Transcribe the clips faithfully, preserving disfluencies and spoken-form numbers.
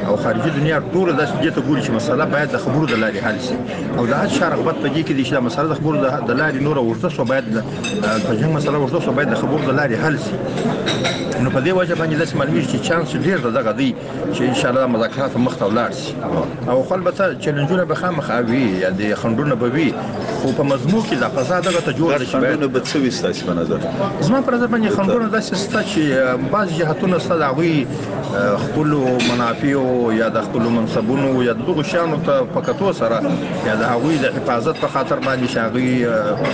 او خارجي دنیا ټول داسې دې ته ګوري چې مسله باید د خبرو د لارې حل شي او د هڅې رغبت په دې کې دي چې د مسله د خبرو د لارې نور ورته سو باید په جنګ مسله ورته سو باید د خبرو د لارې حل شي. نو په دې وجه باندې داسې معلومیږي چې چانس ډېر دغه دی چې ان شاء الله مذاکرات مخ ته ولاړ شي او خو البته چیلنجونه به خامخا وي یا د خنډونه به وي خو په مضمون کې د فضا دغه ته جوړ شي. خنډونه به څه وي ستاسو په نظر؟ زما په نظر باندې خنډونه داسې شته چې بعض جهتونه ستاسو هغوی خپل منافع یا د خپل منصبونو یا دغه شانو ته پکاتو سره یا د هغوی د حفاظت په خاطر باندې شاغي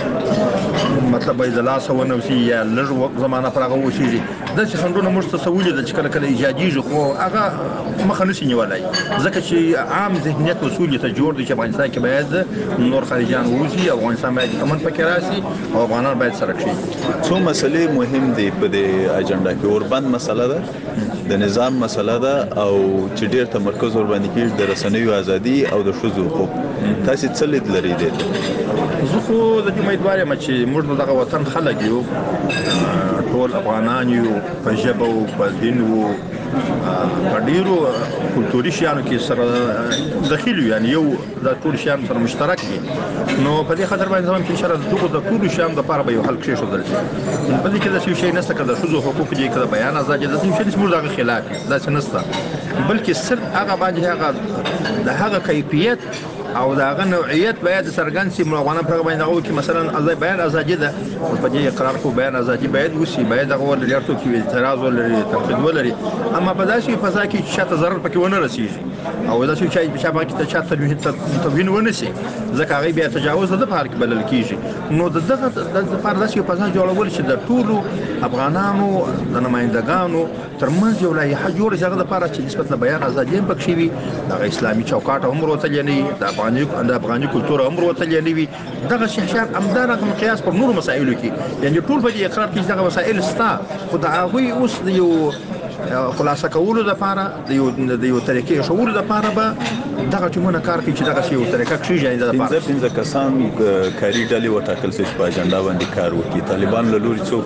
مطلب به د لاس ونوسي یا لږ زمانہ پر هغه وشي د څه خنډونه موږ ته سوولې د چې کله کله ایجادي خو هغه مخه نشي نیولای ځکه چې عام ذهنیت اصول ته جوړ دي چې افغانستان کې باید نور خارجيان وځي او افغانستان باید امن پکې راشي او افغانان باید سره شي. څو مسلې مهم دي په دې اجنډا کې؟ اوربند مسله ده، د نظام مسله ده او چې ډېر تمرکز ور باندې کېږي د رسنیو ازادي او د ښځو حقوق. تاسو څه لید لرئ دې؟ زه خو د دې امیدوار یم چې موږ دغه وطن خلک یو ټول افغانان یو په ژبه او په دین او په ډیرو کلتوري شیانو کې سره داخل یو یعنی یو د ټول شیان سره مشترک دي. نو په دې خاطر باندې زموږ چې شرط دغه د ټول شیان لپاره به یو حل کړی شو درته. په دې کې د څه شي نسته کده شذو حقوق دي کده بیان ازادي د څه شي موږ دغه خلاف دا څه نسته بلکې صرف هغه باندې هغه د هغه کیفیت او داغه نوعیت باید سرګن سي ملغونه پر باندې او کې مثلا ازای بیان ازادي ده په دې اقرار کو بیان ازادي باید وسی باید هغه ول لري کې اعتراض ولري تنقید ولري اما په داسې فضا کې چې شاته ضرر پکې ونه رسیږي او دا چې چې شابه کې ته چاته تبین ونه سي ځکه هغه بیا تجاوز د پارک بلل کیږي. نو دغه د لپاره داسې فضا جوړول چې د ټولو افغانانو د نمائندګانو ترمنځ یو لایحه جوړه شي هغه لپاره چې نسبت له بیان ازادي هم پکې وي د اسلامي چوکاټ هم وروته لنی د افغاني د افغاني کلتور هم وروته لنی دغه شیشان امدارغه مقیاس پر نور مسایلو کې یعنی ټول په دې اقرار کې دغه مسایل ستا خو د هغه اوس د یو خلاصه کولو د لپاره د یو د یو طریقې شعور د لپاره به دغه ټیمونه کار کوي چې دغه شی یو طریقه کړی ځای د لپاره پنځه پنځه کسان کاری ډلې وټاکل شي په اجنډا باندې کار وکړي. طالبان له لوري څوک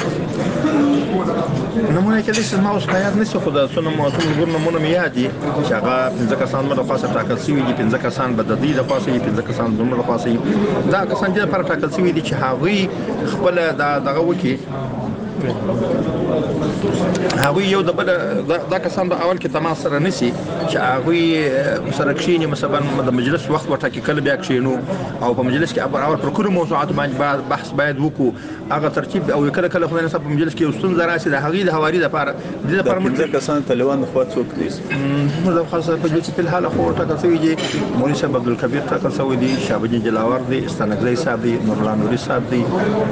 نمونه کې د سیمه اوس پیاد نشي خو د څونو موضوع ګور نمونه میادي چې هغه پنځه کسان مده خاصه ټاکل شوی دي پنځه کسان به د دې د خاصه پنځه کسان د نور خاصه دا کسان چې پر ټاکل شوی دي چې هغه خپل دغه وکی هغه یو د بل دا کسان د اول کې تماس سره نسی چې هغه سره کښینی مثلا د مجلس وخت ورته کله بیا کښینو او په مجلس کې اول پر کوم موضوعات باندې بحث باید وکړو هغه ترتیب او کله کله خو نه په مجلس کې وستون زراسي د هغه د حواري د لپاره د لپاره موږ کسان طالبان خو څوک دي موږ خاصه په دې چې په حال خو ټاکل شوی دي مولوی صاحب عبدالکبیر ټاکل شوی دي شابجي جلاور دي استنګزي صاحب دي نورالله نوري صاحب دي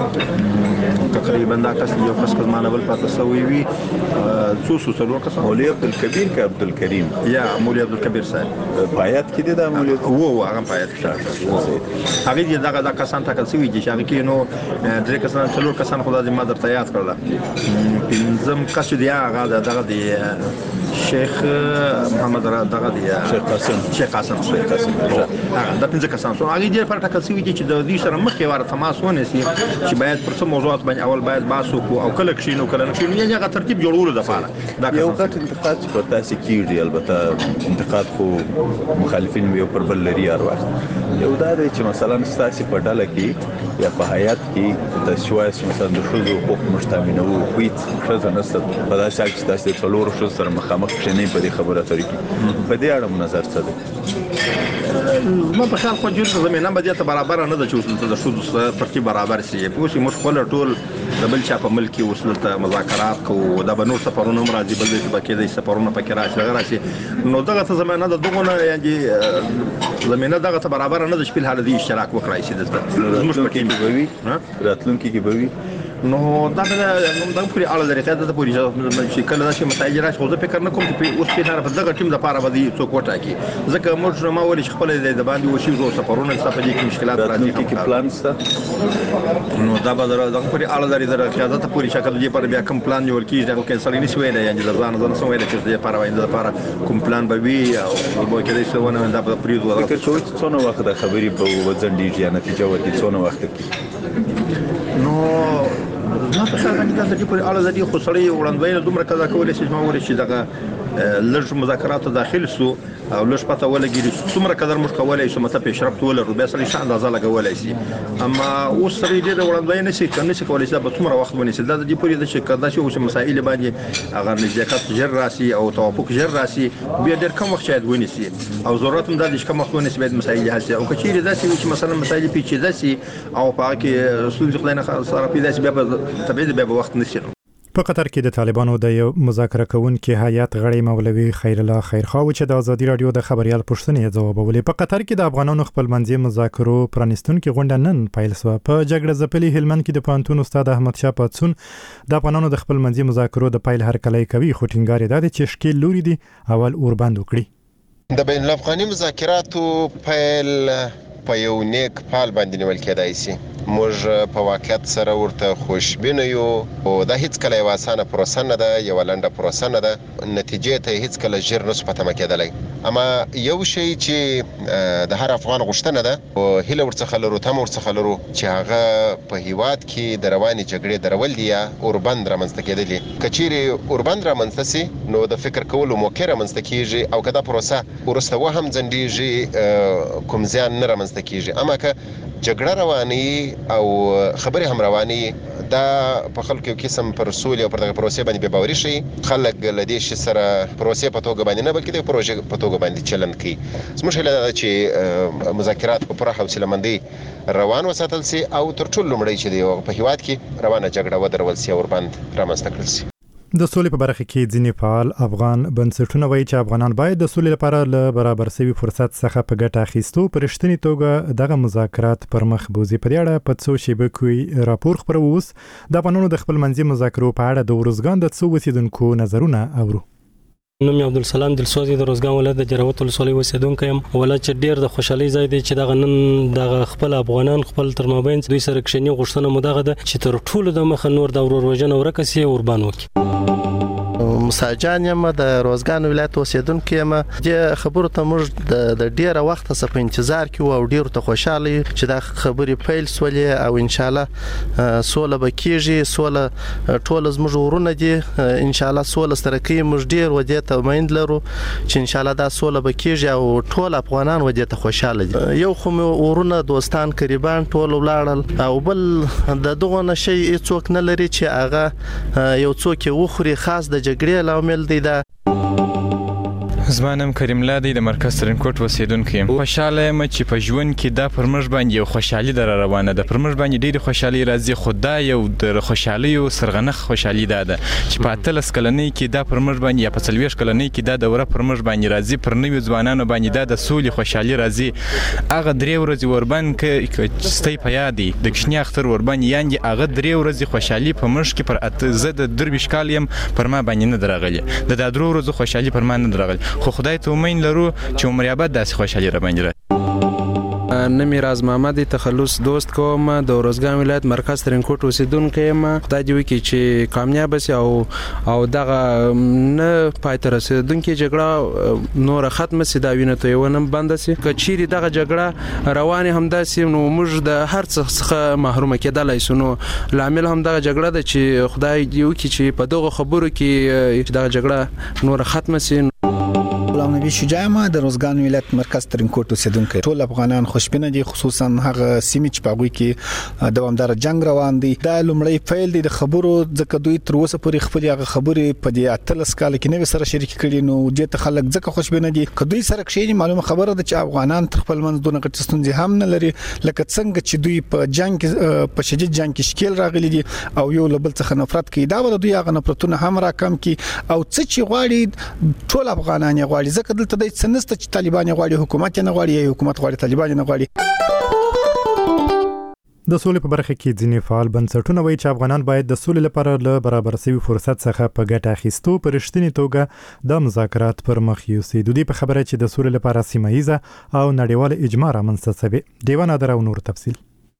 تقریبا دا کس یو کس زمانه بل پاتې شوی وي څو څو څلور کسان مولوی عبدالکبیر کا عبدالکریم یا مولوی عبدالکبیر صاحب پایات کې دي دا مولوی وو هغه پایات کې هغه دي دغه د کسان ټاکل شوی دي چې هغه کې نو درې کسان څلور کسان خدای دې مادر ته یاد کړل پنځم کس دی هغه دغه دی شیخ محمد را دغه دی شیخ قاسم شیخ قاسم شیخ قاسم هغه د پنځه کسان سو هغه دې پر ټاکل شوی دي چې د دې سره مخکې واره تماس ونیسي چې باید پر څه موضوعات باندې اول باید باسو کو او کله کښینو کله نکښینو یعنی هغه ترتیب جوړولو د لپاره دا یو غټ انتقاد چې په تاسو کېږي البته انتقاد خو مخالفین یو پر بل لري هر وخت یو دا دی چې مثلا تاسو په ډله کې یا په حیات کې د شوایس مثلا د شذو حقوق مشتمل وو کویت څه نست په داسې حال چې تاسو څلور شذ سره مخامخ شنه په دې خبره طریقې په دې اړه نظر څه دی؟ ما په خیال خو جوړ زمينه به ته برابر نه ده چې د شذو ترتیب برابر شي په شي مشکل ټول د بل چا په ملک کې وصلت مذاکرات کو د بنو سفرونو راځي بل دې پکې د سفرونو پکې راشي راشي نو دغه څه زمينه د دغه نه یعنی زمينه دغه ته برابر نه ده چې په حال دې اشتراک وکړای شي دلته موږ پکې به وي راتلونکي کې به وي نو دا د د پوری اړه لري ته د پوری چې کله دا چې مسایل راشي خو زه فکر نه کوم چې اوس کې نه په دغه ټیم د لپاره به څوک وټاکي ځکه موږ ما ولې خپل د باندې وشي زو سفرونه څه په دې کې مشکلات راځي کې پلان څه نو دا به د پوری اړه لري د قیادت پوری شکل دې پر بیا کوم پلان جوړ کیږي هغه کې سړی نشوي نه یعنی ځان ځان سموي چې دې لپاره وایي د لپاره کوم پلان به وي او به کې دې څه ونه دا په پریزو فکر چې څونه وخت د خبرې په وځندې یا نتیجه ورکړي څونه وخت کې نو ما په خیال باندې د دې پر اړه د دې خو سړی وړاندوینه دومره کذا کولای شي چې ما ورې شي دغه لږ مذاکرات داخل سو او لږ پته ولګي څومره قدر موږ کولای شو مته پیشرفت ولرو به سره شان اندازه لګولای شي اما اوس سره دې وړاندوي نه شي کنه چې کولای شي به څومره وخت ونیسي دا د دې پوری د شکایت شي او مسائل باندې هغه نزدېکت جر راسي او توافق جر راسي بیا ډېر کم وخت شاید ونیسي او ضرورت هم د دې کم وخت ونیسي باید مسائل حل شي او کچېری دا چې مثلا مسائل پیچیده شي او په کې سولې خلینه سره پیدا شي بیا تبعید بیا وخت نشي. په قطر کې د طالبانو د یو مذاکره کوونکي هیئت غړی مولوي خیر الله خیرخوا چې د ازادي رادیو د خبريال پوښتنې ځوابولې. په قطر کې د افغانانو خپلمنځي مذاکرو پرانستونکو غونډه نن پیل شوه. په جګړه ځپلي هلمند کې د پانتون استاد احمد شاه پاتسون د افغانانو د خپلمنځي مذاکرو د پیل هرکلی کوي خو ټینګار یې ده چې شکیل لوري دي اول اوربند وکړي. د بین الافغاني مذاکراتو پیل په یو نیک پال باندې نیول کېدای شي. موږ په واقعیت سره ورته خوشبینه یو او دا هیڅ کله یو اسانه پروسه نه ده یو لنډه پروسه نه ده نتیجې ته هیڅ کله ژر نه سپته مکیدلای اما یو شی چې د هر افغان غوښتنه ده او هله ورڅخه لرو تم ورڅخه لرو چې هغه په هیواد کې د رواني جګړې درول دي یا اوربند رامنځته کېدلی کچيري اوربند رامنځته سي نو د فکر کولو موقع رامنځته کیږي او کدا پروسه ورسته و هم ځندېږي کوم ځان نه رامنځته کیږي اما که جګړه رواني او خبرې هم رواني دا په خلکو کې قسم پر رسول او پر دغه پروسه باندې به باوري شي خلک لدې شي سره پروسه په توګه باندې نه بلکې د پروژه په توګه باندې چلن کوي. زموږ هیله چې مذاکرات په پوره حوصله مندي روان وساتل سي او تر ټولو لومړی چې په هیواد کې روانه جګړه ودرول سي او وربند رامنځته کړل سي. د سولې په برخه کې ځینې فعال افغان بنسټونه وایي چې افغانان باید د سولې لپاره له برابر شوي فرصت څخه په ګټه اخیستو په رښتینې توګه دغه مذاکرات پر مخ بوځي. په دې اړه په څو شیبه کې راپور خپور اوس د افغانانو د خپلمنځي مذاکرو په اړه د ورزګان د څو اوسیدونکو نظرونه اورو. نوم عبدالسلام دلسوزي د روزګان ولایت د جراوت ولسوالۍ اوسیدونکی یم. ولایت چې ډیر د خوشحالۍ ځای دی چې دغه نن دغه خپل افغانان خپل تر مابین دوی سره کښېني غوښتنه مو دغه ده چې تر ټولو د مخه نور د ورور وژنه ورکه سي اوربان وکړي. مساجان یم د روزګان ولایت اوسیدونکی یم. د خبرو ته موږ د ډیره وخت څخه په انتظار کې او ډیر ته خوشاله چې دا خبرې پیل سولې او ان شاء الله سوله به کیږي. سوله ټول زموږ ورونه دي ان شاء الله سوله سره کوي. موږ ډیر ودې ته مایند لرو چې ان شاء الله دا سوله به کیږي او ټول افغانان ودې ته خوشاله دي. یو خو ورونه دوستان قریبان ټول ولاړل او بل د دغه نشي څوک نه لري چې هغه یو څوک وخوري خاص د جګړې لامل دی. دا زمانم کریم الله دی د مرکز ترنکوټ اوسیدونکی یم. خوشاله یم چې په ژوند کې دا پر موږ باندې یو خوشحالي در روانه ده. پر موږ باندې ډېرې خوشحالي راځي خو دا یو د خوشحالیو سرغنښ خوشحالي دا ده چې په اتلس کلنۍ کې دا پر موږ باندې یا په څلوېښت کلنۍ کې دا دوره پر موږ باندې راځي. پر نویو ځوانانو باندې دا د سولې خوشحالي راځي. هغه درې ورځې وربند که ستی په یاد دی د کشني اختر وربند یاندې هغه درې ورځې خوشحالي په موږ کې پر اته زه د درویشت کال یم پر ما باندې نه درغلي. د دا درو ورځو خوشحالي پر ما نه درغلي خو خدای ته امید لرو چې عمر ابد داسې خوشحالي را باندې نمی راز محمد تخلص دوست کوم د روزګان ولایت مرکز ترنکوټ اوسیدونکی یم. خدای دې وکړي چې کامیاب شي او او دغه نه پای ته رسیدونکې جګړه نور ختم شي دا وینه ته ونه بند شي. که چیرې دغه جګړه روانه همداسې نو موږ د هر څه څخه محروم کېدلای شو. نو لامل هم دغه جګړه ده چې خدای دې وکړي چې په دغه خبرو کې دغه جګړه نور ختم شي. غلام نبی شجاع ما د روزګان ولایت مرکز ترنکوټ اوسیدونکی. ټول افغانان خوشبینه دي خصوصا هغه سیمې چې په هغوی کې دوامدار جنگ روان دي. دا لومړی فیل دی د خبرو ځکه دوی تر اوسه پورې خپل هغه خبرې په دې اتلس کال کې نه سره شریک کړي نو دې ته خلک ځکه خوشبینه دي. که دوی سره کښېني معلومه خبره ده چې افغانان تر خپل منځ دونه غټ ستونزې هم نه لري لکه څنګه چې دوی په جنگ په شدید جنگ کې شکیل راغلي دي او یو لبل څخه نفرت کوي. دا به دوی هغه نفرتونه هم راکم کی او څه چې غواړي ټول افغانان یې غواړي. ځکه دلته د سنست چې طالبان غواړي حکومت نه غواړي یا حکومت غواړي طالبان نه غواړي. د سولې په برخه کې ځینې فعال بنسټونه وایي چې افغانان باید د سولې لپاره له برابر شوي فرصت څخه په ګټه اخیستو په رښتینې توګه د مذاکرات پر مخ یوسي. د دې په خبره چې د سولې لپاره سیمه ییزه او نړیواله اجماع رامنځته شوې. دیوان ادر او نور تفصیل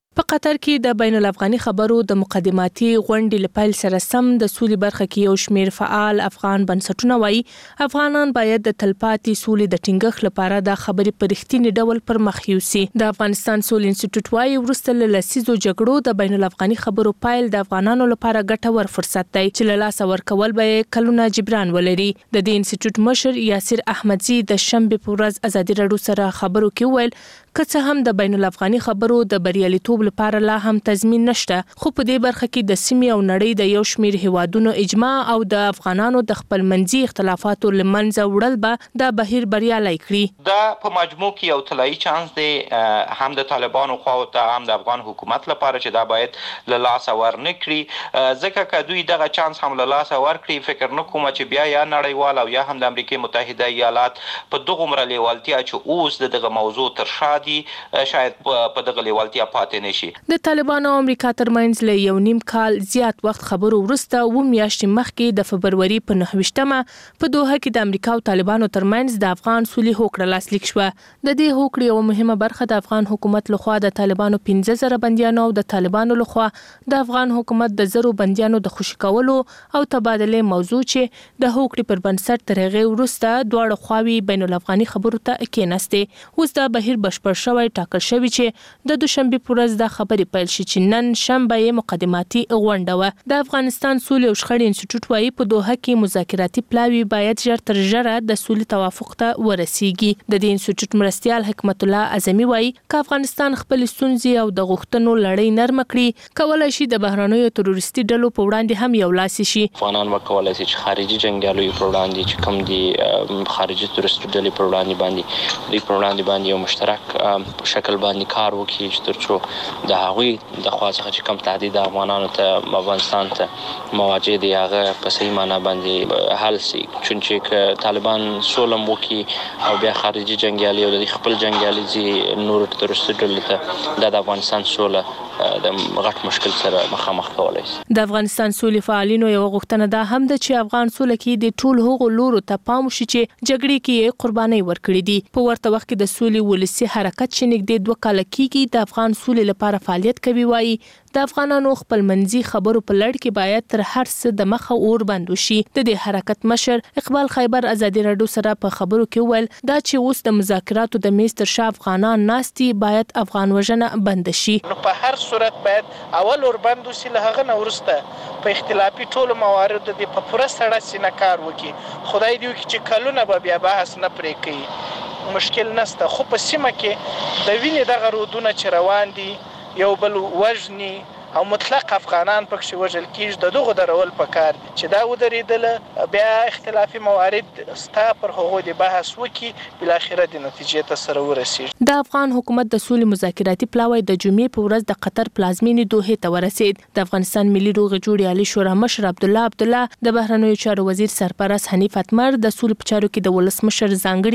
په قطر کې د بین الافغاني خبرو د مقدماتي غونډې لپاره سره سم د سولې برخه کې یو شمېر فعال افغان بنسټونه وایي افغانان باید د تلپاتې سولې د ټینګښت لپاره د خبرې په رښتینی ډول پر مخ یوسي. د افغانستان سولې انسټیټیوټ وایي وروسته له لسیزو جګړو د بین الافغاني خبرو پایل د افغانانو لپاره ګټور فرصت دی چې له لاسه ورکول به کلونه جبران ولري. د دې انسټیټیوټ مشر یاسر احمدزي د شنبه په ورځ ازادي راډیو سره خبرو کې ویل که څه هم د بین الافغاني خبرو د بریالیتوب لپاره لا هم تضمین نشته، خو په دې برخه کې د سیمې او نړۍ د یو شمېر هیوادونو اجماع او د افغانانو د خپل منځي اختلافاتو لمنځه وړل به د بهیر بریالي کړي. دا په مجموع کې یو طلایي چانس دی هم د طالبانو خواو ته هم د افغان حکومت لپاره چې دا باید له لاسه ورنه کړي، ځکه که دوی دغه چانس هم له لاسه ورکړي فکر نه کوم چې بیا یا نړیوال او یا هم د امریکا متحده ایالات په دغومره لیوالتیا چې اوس د دغه موضوع تر شا دي شاید په دغه لیوالتیا پاتې نشي. د طالبانو او امریکا ترمنځ له یو نیم کال زیات وخت خبرو وروسته و میاشتې مخکې د فبروري په نهه ویشتمه په دوحه کې د امریکا او طالبانو ترمنځ د افغان صلح هوکړه لاسلیک شوه. د دې هوکړې یو مهمه برخه د افغان حکومت لخوا د طالبانو پنځه زره بندیانو او د طالبانو لخوا د افغان حکومت د زرو بندیانو د خوشي کولو او تبادله موضوع چې د هوکړې پر بنسټ تر هغې وروسته دواړه خواوې بین الافغاني خبرو ته کېناستې. اوس دا بهیر بشپړ شوی ټاکل شوی چې د دوشنبه په ورځ د خبرې پیل شي چې نن شنبه یې مقدماتي غونډه وه. د افغانستان سولې او شخړې انسټیټیوټ وایي په دوحه کې مذاکراتي پلاوی باید ژر تر ژره د سولې توافق ته ورسیږي. د دې انسټیټیوټ مرستیال حکمت الله اعظمي وایي که افغانستان خپل ستونزې او د غوښتنو لړۍ نرم کړي کولای شي د بهرنیو تروریستي ډلو په وړاندې هم یو لاس شي. افغانان وکولای شي چې خارجي جنگیالیو پر وړاندې چې کوم دي خارجي تروریستي ډلې پر وړاندې باندې دوی پر وړاندې باندې یو مشترک په شکل باندې کار وکړي چې ترڅو د هغوی د خوا څخه چې کوم تهدید افغانانو ته افغانستان ته مواجه دي هغه په صحیح معنا باندې حل شي. چونچې که طالبان سوله وکړي او بیا خارجي جنګیالي او د خپل جنګیالي چې نور تروریستي ډلې ته د افغانستان سوله د غټ مشکل سره مخامخ کولای شي. د افغانستان سولې فعالینو یو غوښتنه ده هم د چې افغان سوله کې د ټول هغو لورو ته پام وشي چې جګړې کې قرباني ورکړي دي. په ورته وخت کې د سولې ولسی حرکت چې نږدې دوه کاله کېږي د افغان سولې لپاره فعالیت کوي وایي د افغانانو خپل منځي خبرو په لړ کې باید تر هر څه د مخه اور بند وشي. د دې حرکت مشر اقبال خیبر ازادي راډیو سره په خبرو کې ویل دا چې اوس د مذاکراتو د میز تر شا افغانان ناستي باید افغان وژنه بند شي. نو په هر صورت باید اول اور بند وشي، له هغه نه وروسته په اختلافي ټولو مواردو د په پوره سړه سینه کار وکړي. خدای دې وکړي چې کلونه به بیا بحث نه پرې کوي، مشکل نشته. خو په سیمه کې د وینې دغه رودونه چې روان دي یو بل وژني او مطلق افغانان پکې وژل کیږي، د دغه درول پکار دي چې دا ودرېدل بیا اختلافي موارد ستا پر هغو د بحث وکي بل اخره د نتیجې ته سره ورسیږي. د افغان حکومت د سولې مذاکراتي پلاوی د جمعې په ورځ د قطر پلازمینې دوحه ته ورسید. د افغانستان ملي روغې جوړې عالی شورا مشر عبد الله عبد الله، د بهرنیو چارو وزیر سرپرست حنیف اتمر، د سولې په چارو کې د ولسمشر ځانګړي